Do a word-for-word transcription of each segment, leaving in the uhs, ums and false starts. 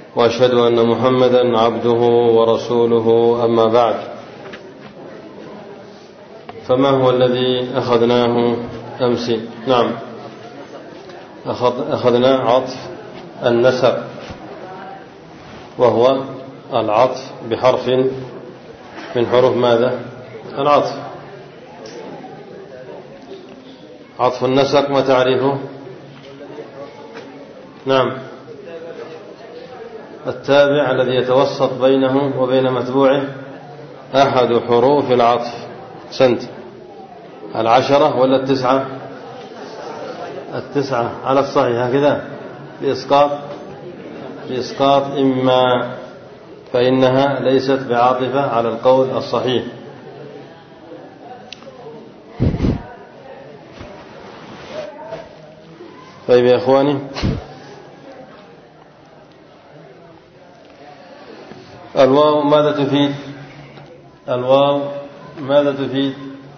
وأشهد أن محمدا عبده ورسوله، أما بعد، فما هو الذي أخذناه أمس؟ نعم، أخذ أخذنا عطف النسق، وهو العطف بحرف من حروف ماذا؟ العطف. عطف النسق ما تعريفه؟ نعم، التابع الذي يتوسط بينه وبين متبوعه أحد حروف العطف. سنت العشرة ولا التسعة؟ التسعة على الصحيح هكذا، بإسقاط بإسقاط إما، فإنها ليست بعاطفة على القول الصحيح. طيب يا إخواني، الواو ماذا تفيد؟ الواو ماذا تفيد؟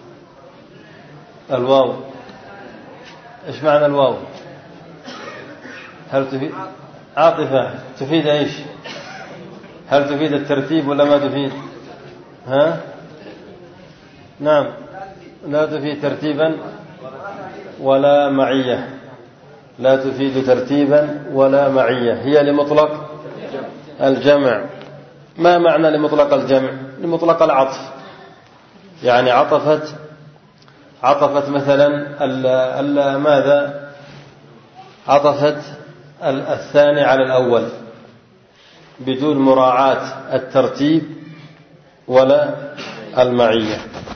الواو إيش معنى الواو؟ هل تفيد عاطفة؟ تفيد إيش؟ هل تفيد الترتيب ولا ما تفيد؟ ها؟ نعم، لا تفيد ترتيبا ولا معية، لا تفيد ترتيبا ولا معية، هي لمطلق الجمع. ما معنى لمطلق الجمع؟ لمطلق العطف، يعني عطفت عطفت مثلا ال ال ماذا؟ عطفت الثاني على الأول بدون مراعاة الترتيب ولا المعية.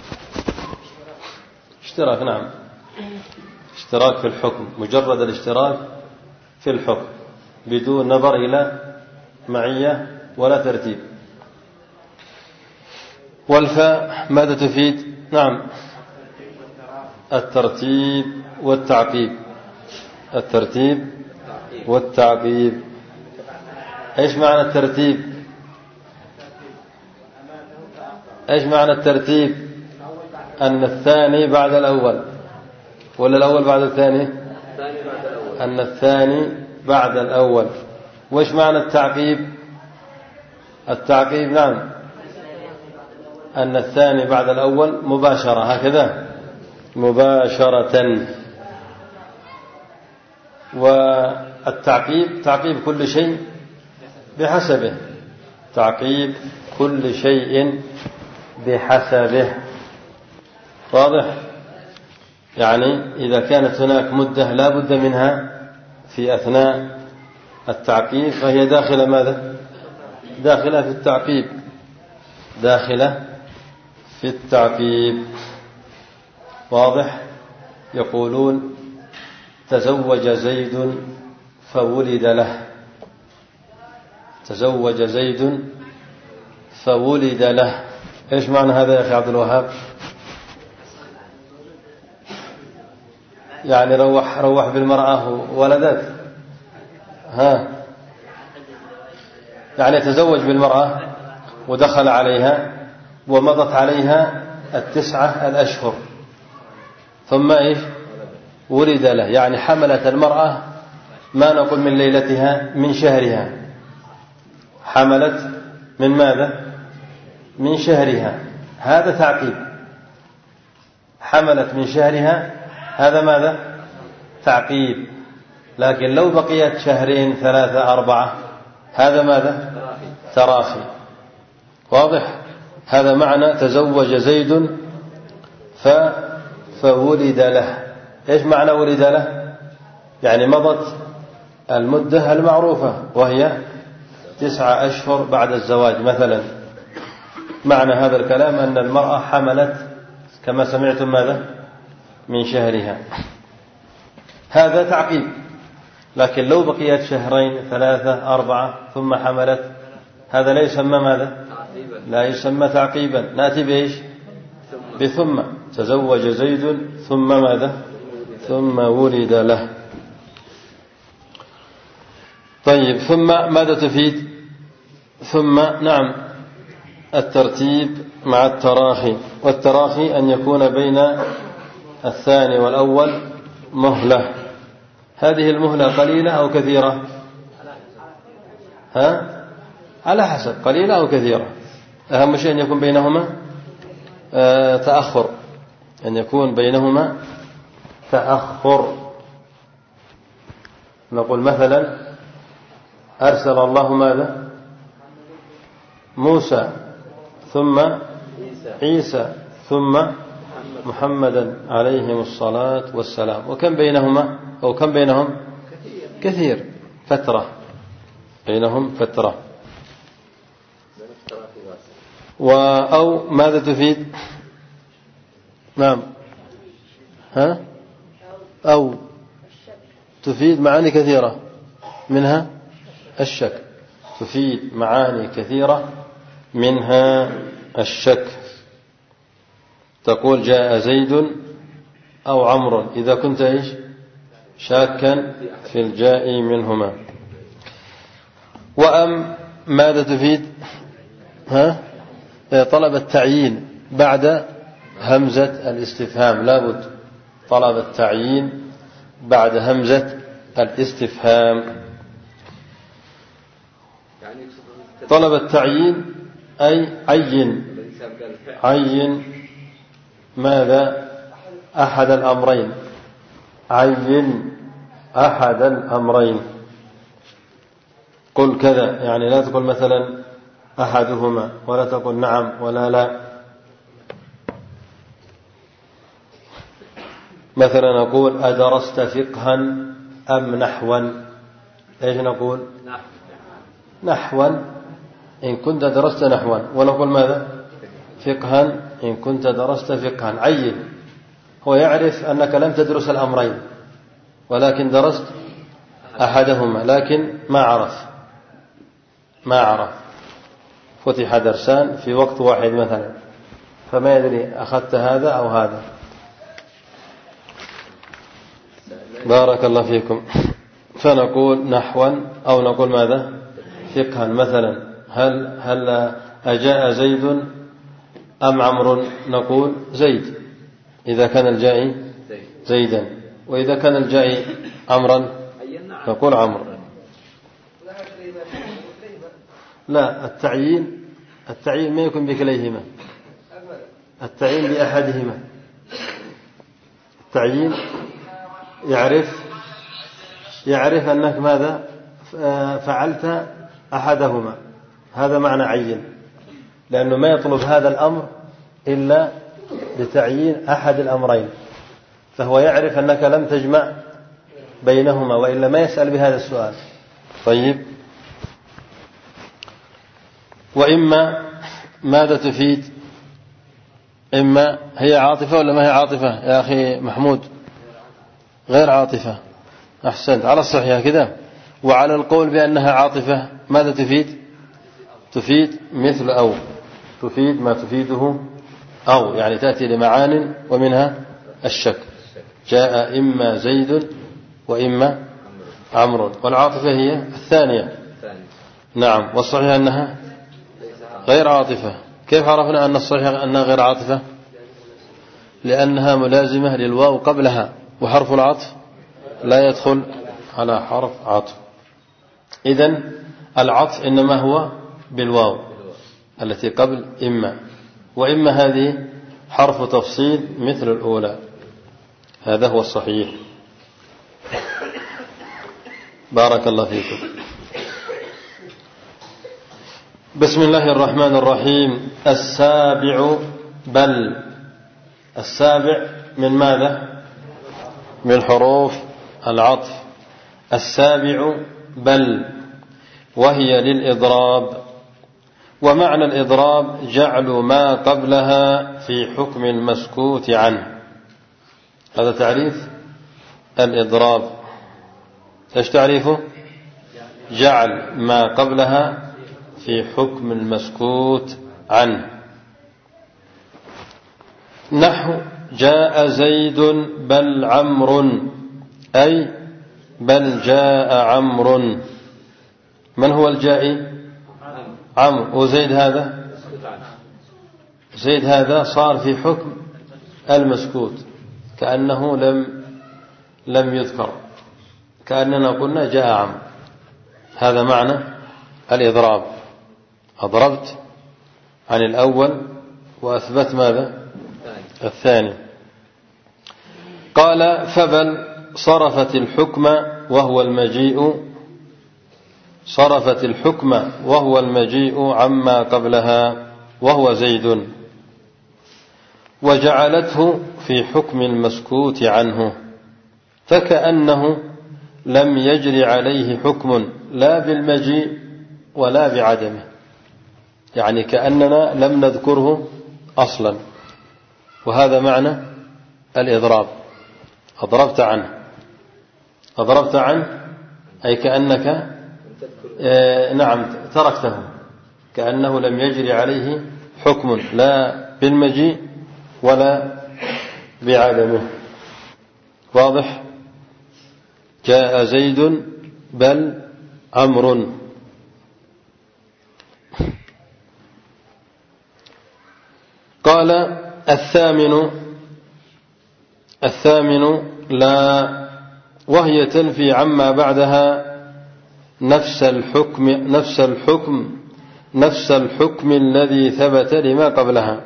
اشتراك، نعم، اشتراك في الحكم، مجرد الاشتراك في الحكم بدون نظر إلى معية ولا ترتيب. والفاء ماذا تفيد؟ نعم، الترتيب والتعقيب. الترتيب والتعقيب. ايش معنى الترتيب؟ ايش معنى الترتيب؟ أن الثاني بعد الأول ولا الأول بعد الثاني؟ أن الثاني بعد الأول. وإيش معنى التعقيب؟ التعقيب نعم، أن الثاني بعد الأول مباشرة، هكذا مباشرة. والتعقيب تعقيب كل شيء بحسبه، تعقيب كل شيء بحسبه. واضح؟ يعني إذا كانت هناك مدة لا بد منها في أثناء التعقيب فهي داخلة ماذا؟ داخلة في التعقيب، داخلة في التعقيب. واضح؟ يقولون تزوج زيد فولد له. تزوج زيد فولد له. ايش معنى هذا يا أخي عبد الوهاب؟ يعني روح روح بالمرأة ولدت، ها، يعني تزوج بالمرأة ودخل عليها ومضت عليها التسعة الأشهر، ثم إيش؟ ولد له، يعني حملت المرأة، ما نقول من ليلتها، من شهرها. حملت من ماذا؟ من شهرها. هذا تعقيب. حملت من شهرها، هذا ماذا؟ تعقيب. لكن لو بقيت شهرين ثلاثة أربعة، هذا ماذا؟ تراخي. واضح؟ هذا معنى تزوج زيد ف فولد له. ايش معنى ولد له؟ يعني مضت المدة المعروفة وهي تسعة أشهر بعد الزواج مثلا. معنى هذا الكلام أن المرأة حملت كما سمعتم ماذا؟ من شهرها. هذا تعقيب. لكن لو بقيت شهرين ثلاثة أربعة ثم حملت، هذا لا يسمى ماذا؟ لا يسمى تعقيبا. نأتي بإيش؟ بثم. تزوج زيد ثم ماذا؟ ثم ولد له. طيب، ثم ماذا تفيد؟ ثم نعم، الترتيب مع التراخي. والتراخي أن يكون بين الثاني والأول مهلة. هذه المهلة قليلة أو كثيرة؟ ها على حسب قليلة أو كثيرة. أهم شيء أن يكون بينهما آه تأخر، أن يكون بينهما تأخر. نقول مثلا أرسل الله ماذا؟ موسى ثم عيسى ثم محمدا عليهم الصلاة والسلام، وكم بينهما أو كم بينهم؟ كثير، فترة بينهم فترة. أو ماذا تفيد؟ نعم ها أو تفيد معاني كثيرة، منها الشك، تفيد معاني كثيرة منها الشك. تقول جاء زيد أو عمرو إذا كنت إيش شاكا في الجاء منهما. وأم ماذا تفيد؟ ها طلب التعيين بعد همزة الاستفهام، لابد طلب التعيين بعد همزة الاستفهام. طلب التعيين أي عين عين ماذا؟ أحد الأمرين، عين أحد الأمرين. قل كذا، يعني لا تقول مثلا أحدهما، ولا تقول نعم ولا لا. مثلا نقول أدرست فقها أم نحوا؟ إيش نقول؟ نحوا إن كنت درست نحوا، ونقول ماذا؟ فقها إن كنت درست فقها. عين، هو يعرف أنك لم تدرس الأمرين ولكن درست أحدهما، لكن ما عرف ما عرف فتح درسان في وقت واحد مثلا، فما يدري أخذت هذا أو هذا. بارك الله فيكم. فنقول نحوا أو نقول ماذا؟ فقها. مثلا هل هل أجاء زيد أم عمرو؟ نقول زيد إذا كان الجائي زيدا، وإذا كان الجائي عمرا نقول عمرو. لا، التعيين التعيين ما يكون بكليهما، التعيين بأحدهما. التعيين يعرف يعرف أنك ماذا فعلت أحدهما، هذا معنى عين، لأنه ما يطلب هذا الأمر إلا لتعيين أحد الأمرين، فهو يعرف أنك لم تجمع بينهما، وإلا ما يسأل بهذا السؤال. طيب، وإما ماذا تفيد؟ إما هي عاطفة ولا ما هي عاطفة يا أخي محمود؟ غير عاطفة. أحسنت، على الصحيح كذا. وعلى القول بأنها عاطفة ماذا تفيد؟ تفيد مثل أو، تفيد ما تفيده أو، يعني تأتي لمعان ومنها الشك. جاء إما زيد وإما عمرو، والعاطفة هي الثانية. نعم، والصحيح أنها غير عاطفة. كيف عرفنا أن الصحيح أنها غير عاطفة؟ لأنها ملازمة للواو قبلها، وحرف العطف لا يدخل على حرف عطف. إذن العطف إنما هو بالواو التي قبل إما، وإما هذه حرف تفصيل مثل الأولى. هذا هو الصحيح. بارك الله فيكم. بسم الله الرحمن الرحيم. السابع بل. السابع من ماذا؟ من حروف العطف. السابع بل، وهي للإضراب. ومعنى الإضراب جعل ما قبلها في حكم المسكوت عنه. هذا تعريف الإضراب. ايش تعريفه؟ جعل ما قبلها في حكم المسكوت عنه. نحو جاء زيد بل عمرو، أي بل جاء عمرو. من هو الجائي؟ عمرو. وزيد هذا زيد هذا صار في حكم المسكوت، كأنه لم لم يذكر، كأننا قلنا جاء عمرو. هذا معنى الإضراب. أضربت عن الأول وأثبت ماذا؟ الثاني. قال فبل صرفت الحكم وهو المجيء صرفت الحكم وهو المجيء عما قبلها وهو زيد، وجعلته في حكم المسكوت عنه، فكأنه لم يجري عليه حكم لا بالمجيء ولا بعدمه، يعني كأننا لم نذكره أصلا. وهذا معنى الإضراب. أضربت عنه أضربت عنه أي كأنك آه نعم تركته، كأنه لم يجري عليه حكم لا بالمجيء ولا بعدمه. واضح؟ جاء زيد بل عمرو. قال الثامن الثامن لا، وهي تنفي عما بعدها نفس الحكم نفس الحكم نفس الحكم الذي ثبت لما قبلها.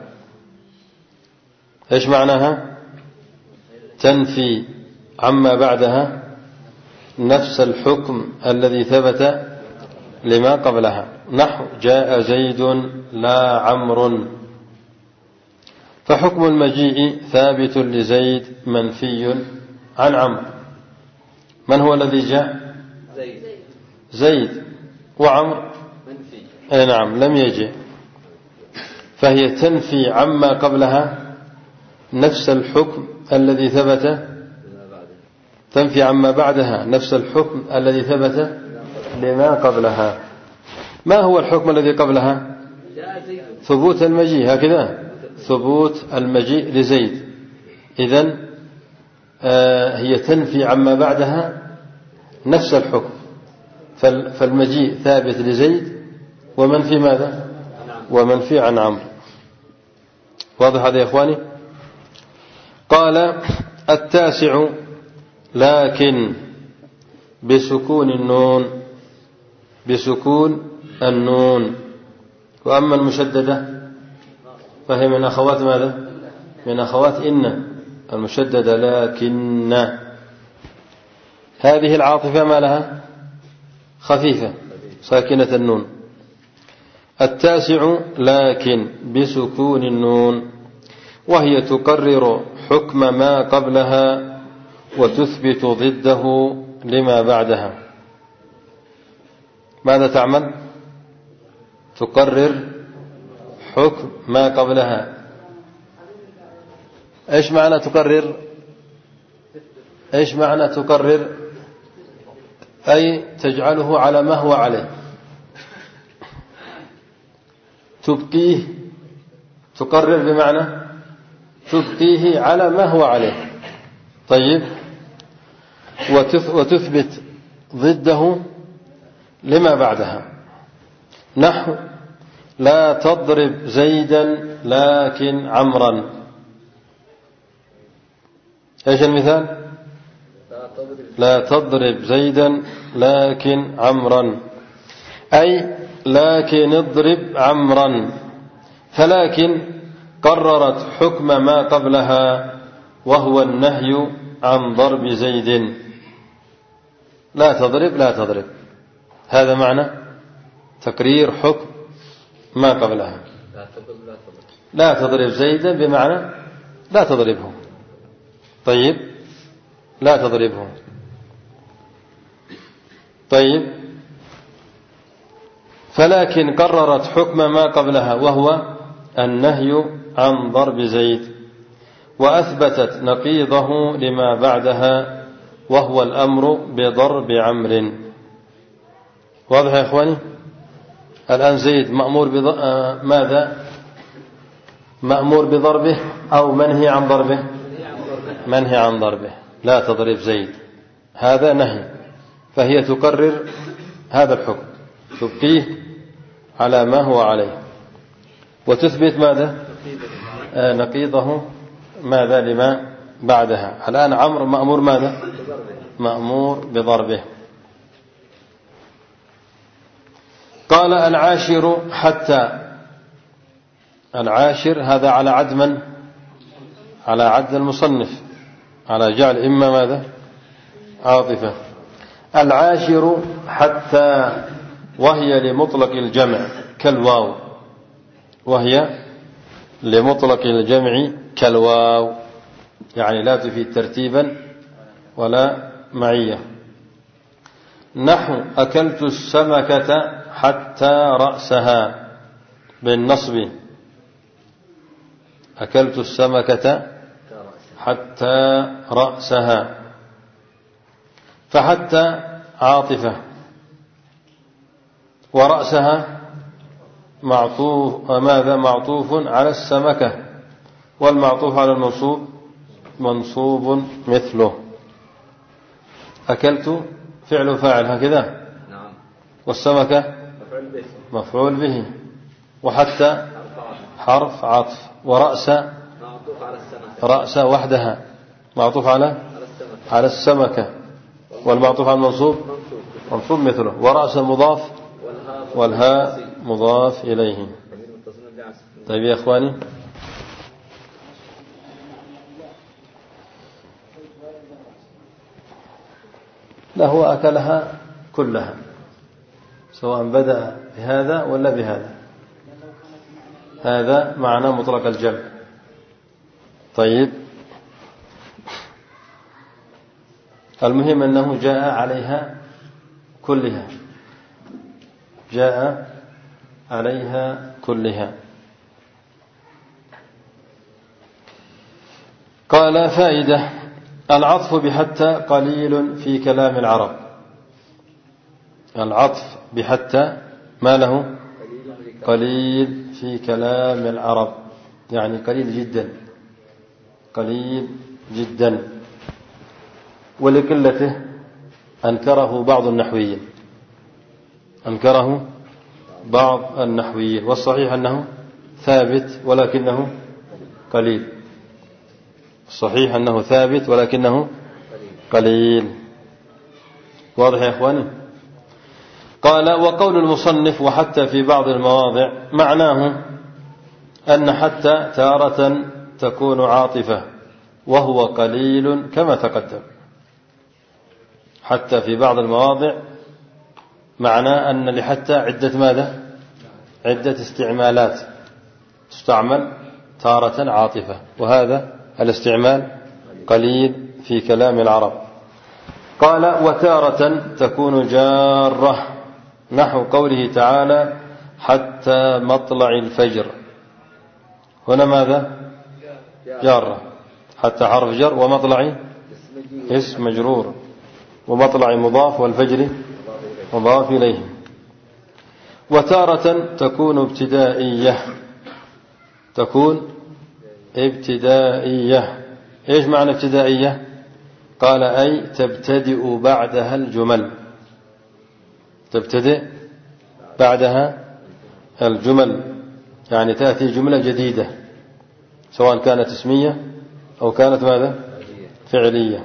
ايش معناها؟ تنفي عما بعدها نفس الحكم الذي ثبت لما قبلها، نحو جاء زيد لا عمرو. فحكم المجيء ثابت لزيد منفي عن عمرو. من هو الذي جاء؟ زيد. زيد وعمرو منفي. اي نعم لم يجي، فهي تنفي عما قبلها نفس الحكم الذي ثبت تنفي عما بعدها نفس الحكم الذي ثبت لما قبلها. ما هو الحكم الذي قبلها؟ ثبوت المجيء، هكذا ثبوت المجيء لزيد. إذن آه هي تنفي عما بعدها نفس الحكم، فالمجيء ثابت لزيد ومنفي ماذا؟ ومنفي عن عمرو. واضح هذا يا إخواني؟ قال التاسع لكن بسكون النون بسكون النون. وأما المشددة فهي من أخوات ماذا؟ من أخوات إن المشددة. لكن هذه العاطفة ما لها؟ خفيفة ساكنة النون. التاسع لكن بسكون النون، وهي تقرر حكم ما قبلها وتثبت ضده لما بعدها. ماذا تعمل؟ تقرر حكم ما قبلها. ايش معنى تقرر؟ ايش معنى تقرر؟ اي تجعله على ما هو عليه، تبقيه. تقرر بمعنى تبقيه على ما هو عليه. طيب، وتثبت ضده لما بعدها، نحو لا تضرب زيدا لكن عمرا. ايش المثال؟ لا تضرب زيدا لكن عمرا، أي لكن اضرب عمرا. فلكن قررت حكم ما قبلها وهو النهي عن ضرب زيد. لا تضرب لا تضرب، هذا معنى تقرير حكم ما قبلها. لا تضرب زيدا بمعنى لا تضربه. طيب، لا تضربه. طيب، فلكن قررت حكم ما قبلها وهو النهي عن ضرب زيد، وأثبتت نقيضه لما بعدها وهو الأمر بضرب عمرو. واضح يا إخواني؟ الآن زيد مأمور بض... ماذا؟ مأمور بضربه أو منهي عن ضربه؟ منهي عن ضربه. لا تضرب زيد، هذا نهي، فهي تقرر هذا الحكم، تبقيه على ما هو عليه، وتثبت ماذا؟ آه نقيضه ماذا لما بعدها. الآن عمرو مأمور ماذا؟ مأمور بضربه. قال العاشر حتى. العاشر هذا على عد من؟ على عد المصنف، على جعل إما ماذا؟ عاطفة. العاشر حتى وهي لمطلق الجمع كالواو، وهي لمطلق الجمع كالواو، يعني لا تفيد ترتيبا ولا معية. نحو أكلت السمكة حتى رأسها بالنصب. أكلت السمكة حتى رأسها، فحتى عاطفة، ورأسها معطوف ماذا؟ معطوف على السمكة، والمعطوف على المنصوب منصوب مثله. أكلت فعل فاعل هكذا، والسمكة مفعول به، وحتى حرف عطف، ورأس رأس وحدها معطوف على على السمكة، والمعطوف على المنصوب منصوب مثله، ورأس مضاف والهاء مضاف إليه. طيب يا أخواني، لا هو أكلها كلها، سواء بدأ بهذا ولا بهذا، هذا معنى مطلق الجمع. طيب، المهم أنه جاء عليها كلها، جاء عليها كلها. قال فائدة: العطف بحتى قليل في كلام العرب. العطف بحتى ما له؟ قليل في كلام العرب، يعني قليل جدا، قليل جدا، ولقلته أنكره بعض النحويين، أنكره بعض النحويين، والصحيح أنه ثابت ولكنه قليل، الصحيح أنه ثابت ولكنه قليل. واضح يا إخواني؟ قال: وقول المصنف وحتى في بعض المواضع معناه أن حتى تارة تكون عاطفة وهو قليل كما تقدم. حتى في بعض المواضع معناه أن لحتى عدة ماذا؟ عدة استعمالات، تستعمل تارة عاطفة، وهذا الاستعمال قليل في كلام العرب. قال: وتارة تكون جارة، نحو قوله تعالى: حتى مطلع الفجر. هنا ماذا؟ جارة، حتى حرف جر، ومطلع اسم مجرور، ومطلع مضاف، والفجر مضاف إليه. وتارة تكون ابتدائية، تكون ابتدائية. إيش معنى ابتدائية؟ قال: أي تبتدئ بعدها الجمل، تبتدئ بعدها الجمل، يعني تأتي جملة جديدة، سواء كانت اسمية أو كانت ماذا؟ فعلية.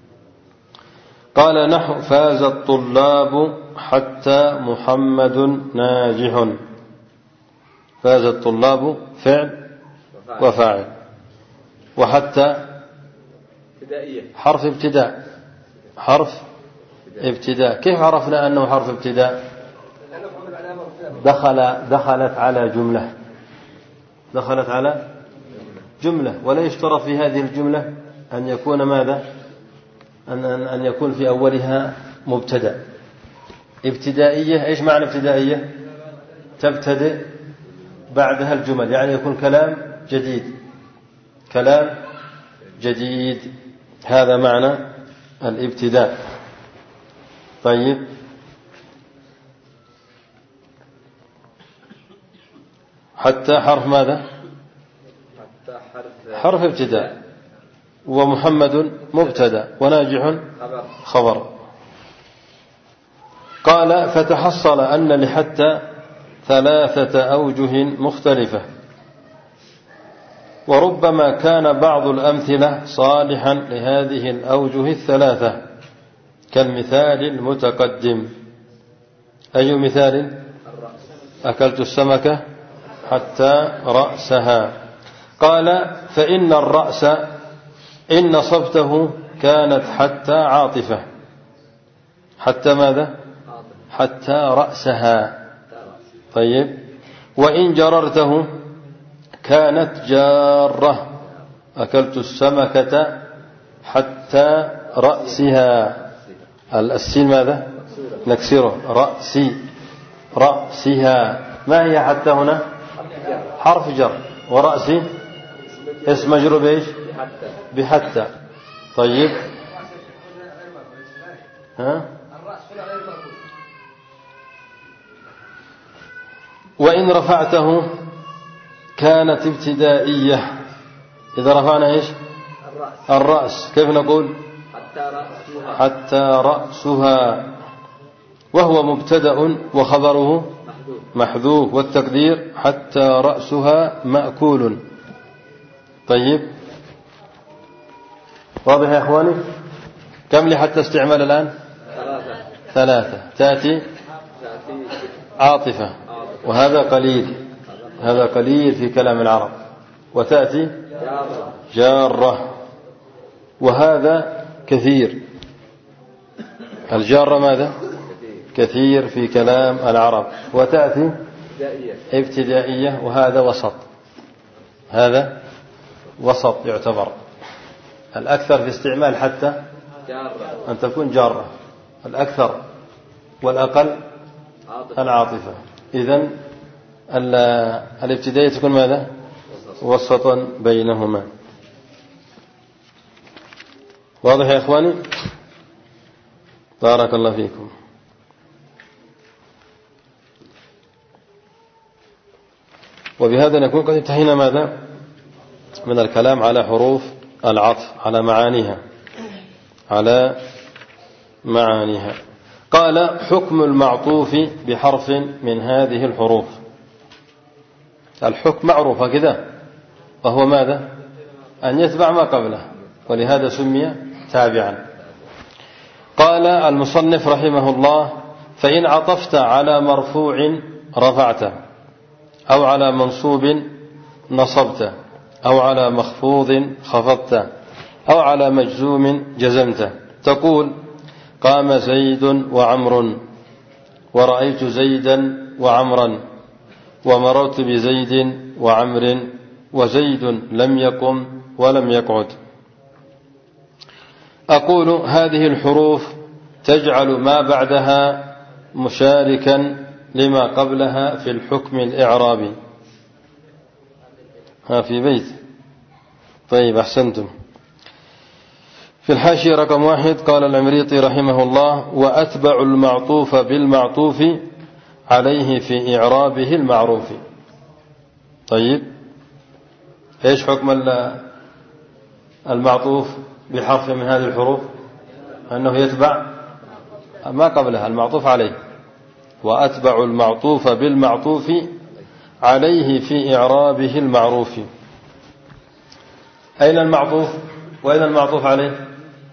قال: نحو فاز الطلاب حتى محمد ناجح. فاز الطلاب فعل وفاعل، وحتى حرف ابتداء، حرف ابتداء. كيف عرفنا أنه حرف ابتداء؟ دخل دخلت على جملة، دخلت على جملة، ولا يشترط في هذه الجملة أن يكون ماذا؟ أن أن يكون في أولها مبتدأ. ابتدائية. إيش معنى ابتدائية؟ تبتدئ بعدها الجمل، يعني يكون كلام جديد، كلام جديد، هذا معنى الابتداء. طيب، حتى حرف ماذا؟ حرف ابتداء، ومحمد مبتدأ، وناجح خبر. قال: فتحصل أن لحتى ثلاثة أوجه مختلفة، وربما كان بعض الأمثلة صالحا لهذه الأوجه الثلاثة، كالمثال المتقدم. أي مثال؟ أكلت السمكة حتى رأسها. قال فإن الرأس إن نصبته كانت حتى عاطفة. حتى ماذا؟ حتى رأسها. طيب. وإن جررته كانت جارة. أكلت السمكة حتى رأسها. السين ماذا؟ نكسره. رأسي. رأسها. ما هي حتى هنا؟ حرف جر. ورأسي اسم مجرور بإيش؟ بحتى. طيب. ها؟ وإن رفعته كانت ابتدائية. إذا رفعنا إيش؟ الرأس. الرأس كيف نقول؟ حتى رأسها. حتى رأسها. وهو مبتدأ وخبره محذوف والتقدير حتى رأسها مأكول. طيب. واضح يا أخواني؟ كم لي حتى استعمال الآن؟ ثلاثة. ثلاثة. تأتي عاطفة وهذا قليل. هذا قليل في كلام العرب. وتأتي جارة وهذا كثير. الجارة ماذا؟ كثير في كلام العرب. وتأتي ابتدائية وهذا وسط. هذا وسط يعتبر. الأكثر في استعمال حتى أن تكون جارة. الأكثر والأقل العاطفة. إذن الابتدائية تكون ماذا؟ وسطا بينهما. واضح يا إخواني؟ بارك الله فيكم. وبهذا نكون قد انتهينا ماذا؟ من الكلام على حروف العطف، على معانيها على معانيها. قال حكم المعطوف بحرف من هذه الحروف. الحكم معروف كذا، وهو ماذا؟ أن يتبع ما قبله، ولهذا سمي تابعا. قال المصنف رحمه الله فإن عطفت على مرفوع رفعته، أو على منصوب نصبته، أو على مخفوض خفضته، أو على مجزوم جزمته، تقول قام زيد وعمر، ورأيت زيدا وعمرا، ومررت بزيد وعمر، وزيد لم يقم ولم يقعد. أقول هذه الحروف تجعل ما بعدها مشاركا لما قبلها في الحكم الإعرابي. ها في بيت. طيب أحسنتم. في الحاشية رقم واحد قال العمريطي رحمه الله وأتبع المعطوف بالمعطوف عليه في إعرابه المعروف. طيب إيش حكم المعطوف بحرف من هذه الحروف؟ أنه يتبع ما قبلها المعطوف عليه. وأتبع المعطوف بالمعطوف عليه في إعرابه المعروف. أين المعطوف وأين المعطوف عليه؟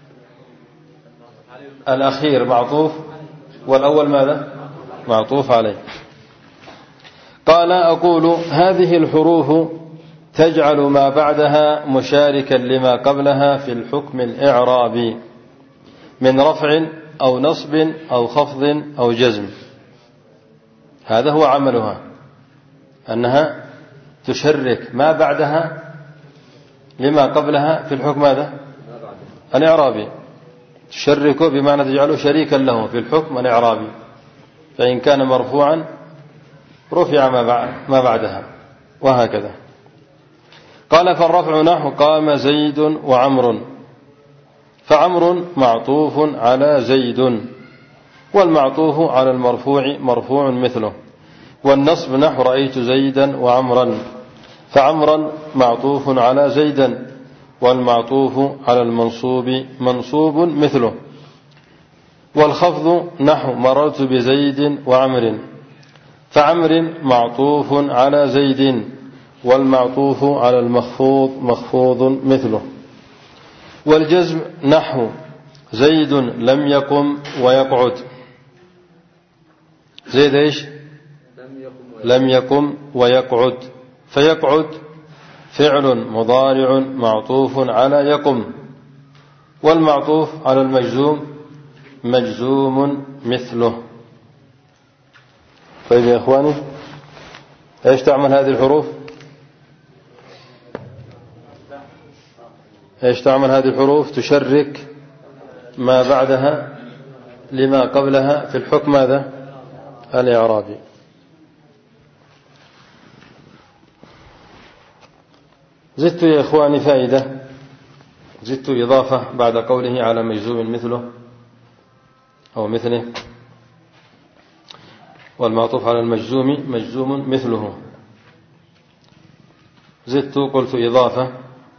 الأخير معطوف والأول ماذا؟ معطوف عليه. قال أقول هذه الحروف تجعل ما بعدها مشاركا لما قبلها في الحكم الإعرابي من رفع أو نصب أو خفض أو جزم. هذا هو عملها، أنها تشرك ما بعدها لما قبلها في الحكم هذا الإعرابي. تشركه بمعنى تجعله شريكا له في الحكم الإعرابي. فإن كان مرفوعا رفع ما بعدها وهكذا. قال فالرفع نحو قام زيد وعمر، فعمر معطوف على زيد، والمعطوف على المرفوع مرفوع مثله. والنصب نحو رأيت زيدا وعمرا، فعمرا معطوف على زيدا، والمعطوف على المنصوب منصوب مثله. والخفض نحو مررت بزيد وعمر، فعمر معطوف على زيد، والمعطوف على المخفوض مخفوض مثله. والجزم نحو زيد لم يقم ويقعد. زيد ايش؟ لم يقم ويقعد. فيقعد فعل مضارع معطوف على يقم، والمعطوف على المجزوم مجزوم مثله. طيب يا إخواني، ايش تعمل هذه الحروف؟ ايش تعمل هذه الحروف؟ تشرك ما بعدها لما قبلها في الحكم هذا الإعرابي. زدت يا إخواني فائدة، زدت إضافة بعد قوله على مجزوم مثله أو مثله، والمعطوف على المجزوم مجزوم مثله. زدت قلت إضافة.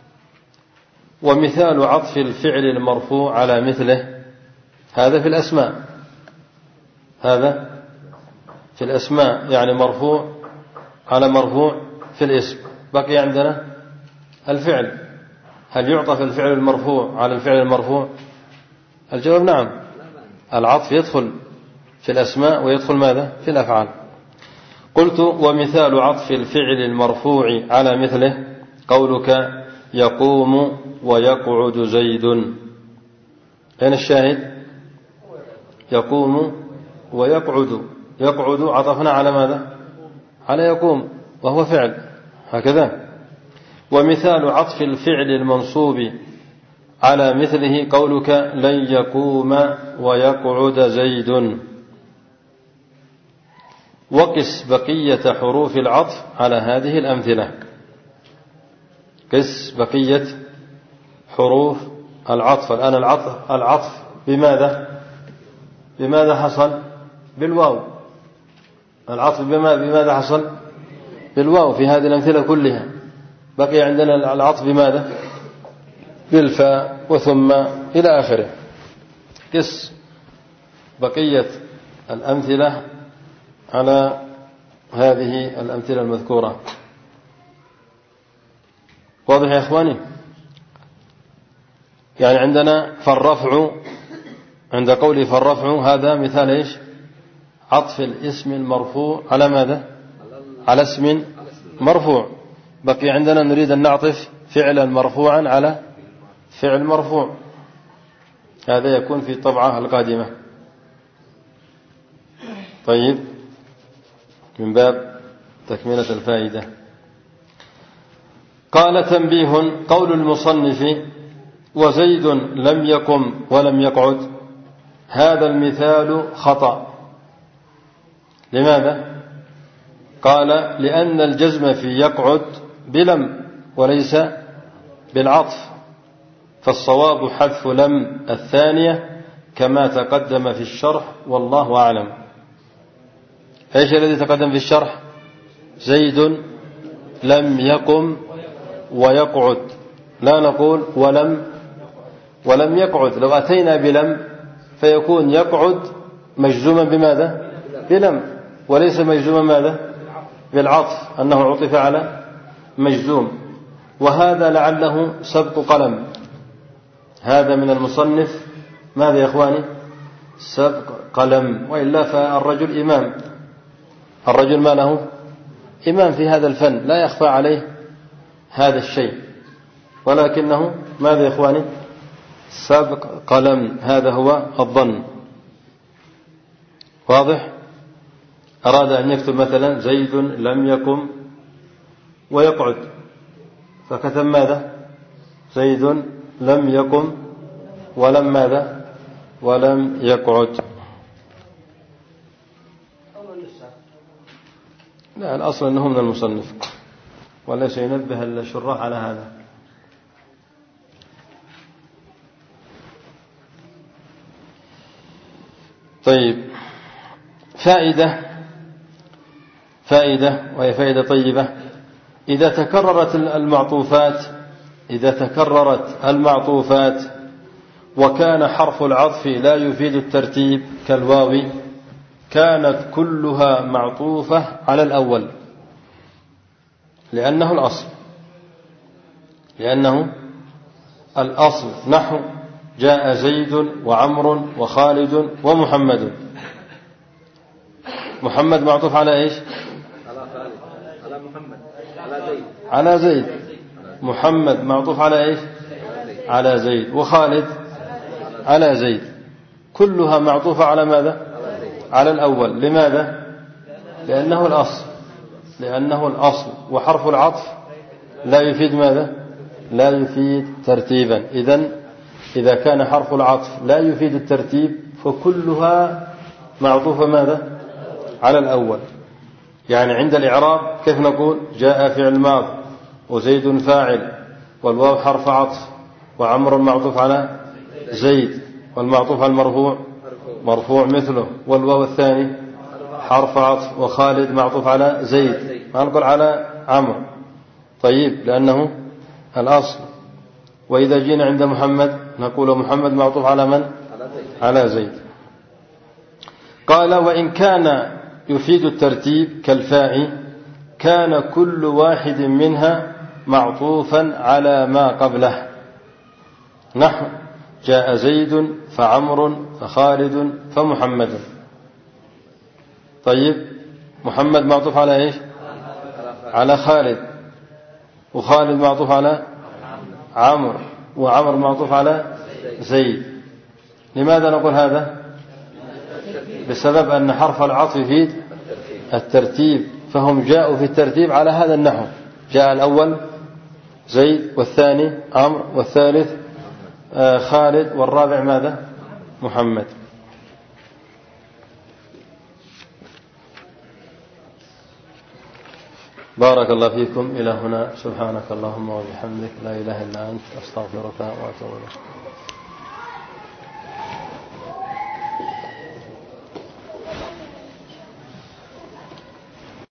ومثال عطف الفعل المرفوع على مثله، هذا في الأسماء، هذا في الأسماء، يعني مرفوع على مرفوع في الاسم. بقي عندنا الفعل، هل يعطف الفعل المرفوع على الفعل المرفوع؟ الجواب نعم، العطف يدخل في الأسماء ويدخل ماذا؟ في الأفعال. قلت ومثال عطف الفعل المرفوع على مثله قولك يقوم ويقعد زيد. أين الشاهد؟ يقوم ويقعد، يقعد عطفنا على ماذا؟ على يقوم، وهو فعل، هكذا. ومثال عطف الفعل المنصوب على مثله قولك لن يقوم ويقعد زيد. وقس بقية حروف العطف على هذه الأمثلة. قس بقية حروف العطف. الآن العطف, العطف بماذا؟ بماذا حصل؟ بالواو. العطف بماذا حصل؟ بالواو في هذه الأمثلة كلها. بقي عندنا العطف بماذا؟ بالفاء وثم إلى آخره. قس بقية الأمثلة على هذه الأمثلة المذكورة. واضح يا إخواني؟ يعني عندنا فالرفع، عند قولي فالرفع هذا مثال إيش؟ عطف الاسم المرفوع على ماذا؟ على اسم مرفوع. بقي عندنا نريد أن نعطف فعلا مرفوعا على فعل مرفوع، هذا يكون في الطبعة القادمة. طيب، من باب تكملة الفائدة. قال تنبيه: قول المصنف وزيد لم يقم ولم يقعد، هذا المثال خطأ. لماذا؟ قال لأن الجزم في يقعد بلم وليس بالعطف، فالصواب حذف لم الثانية كما تقدم في الشرح، والله أعلم. ايش الذي تقدم في الشرح؟ زيد لم يقم ويقعد، لا نقول ولم ولم يقعد. لو أتينا بلم فيكون يقعد مجزوما بماذا؟ بلم، وليس مجزوما ماذا؟ بالعطف، أنه عطف على مجزوم. وهذا لعله سبق قلم، هذا من المصنف ماذا يا إخواني؟ سبق قلم، وإلا فالرجل إمام، الرجل ما له؟ إمام في هذا الفن، لا يخفى عليه هذا الشيء، ولكنه ماذا يا إخواني؟ سبق قلم، هذا هو الظن. واضح؟ أراد أن يكتب مثلا زيد لم يقم ويقعد، فكتب ماذا؟ زيد لم يقم ولم ماذا؟ ولم يقعد. لا، الأصل أنه من المصنف، وليس ينبه الشراح على هذا. طيب، فائدة فائدة وهي فائدة طيبة: إذا تكررت المعطوفات إذا تكررت المعطوفات وكان حرف العطف لا يفيد الترتيب كالواو، كانت كلها معطوفة على الأول، لأنه الأصل لأنه الأصل نحو جاء زيد وعمر وخالد ومحمد. محمد معطوف على إيش؟ على محمد على زيد على زيد. محمد معطوف على إيش؟ على زيد. وخالد على زيد. كلها معطوفة على ماذا؟ على الأول. لماذا؟ لأنه الأصل لأنه الأصل وحرف العطف لا يفيد ماذا؟ لا يفيد ترتيبا. إذن إذا كان حرف العطف لا يفيد الترتيب فكلها معطوفة ماذا؟ على الأول. يعني عند الإعراب كيف نقول؟ جاء فعل ماض وزيد فاعل والواو حرف عطف وعمر معطوف على زيد والمعطوف على المرفوع مرفوع مثله والواو الثاني حرف عطف وخالد معطوف على زيد ما نقول على عمرو. طيب لأنه الأصل. وإذا جينا عند محمد نقول محمد معطوف على من؟ على زيد. قال وإن كان يفيد الترتيب كالفاء كان كل واحد منها معطوفا على ما قبله. نحو جاء زيد فعمر فخالد فمحمد. طيب محمد معطوف على إيش؟ على خالد. وخالد معطوف على عمر وعمر معطوف على زيد. لماذا نقول هذا؟ بسبب أن حرف العطف يفيد الترتيب فهم جاءوا في الترتيب على هذا النحو. جاء الأول زيد والثاني عمرو والثالث خالد والرابع ماذا؟ محمد. بارك الله فيكم. إلى هنا سبحانك اللهم وبحمدك لا إله إلا أنت أستغفرك وأتوب إليك.